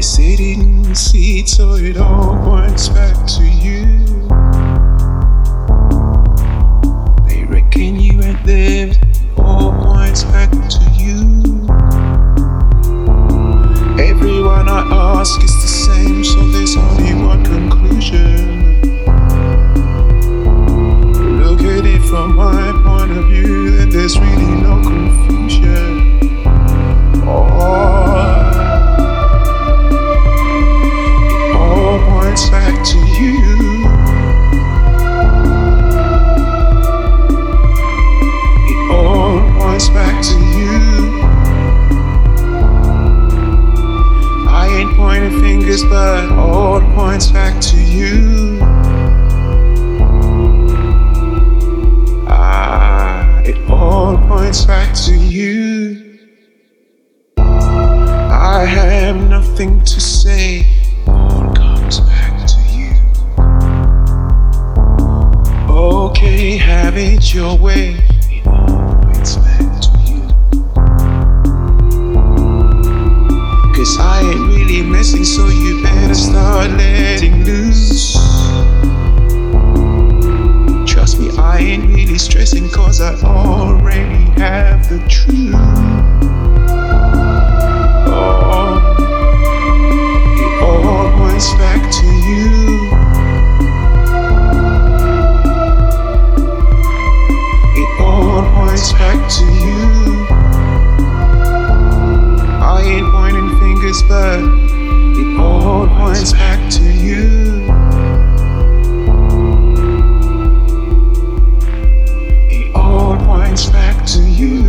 sitting seats, so it all points back to you. They reckon you ain't there, it all points back to you. Everyone I ask is the same, so there's only one conclusion. Look at it from my point of view, then there's really no confusion. Points back to you. It all points back to you. I ain't pointing fingers, but all points back to you. It all points back to you. I have nothing to say. Okay, have it your way. It all points back to you. 'Cause I ain't really messing, so you better start letting loose. Trust me, I ain't really stressing, 'cause I already have the truth. It all points back to you. Points back to you. I ain't pointing fingers, but it all points back to you. It all points back to you.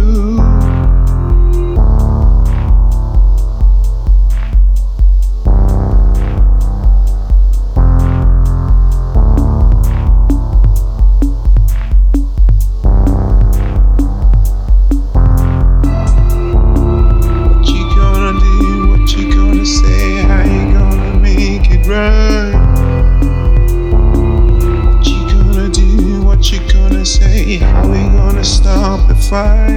How we gonna stop the fight?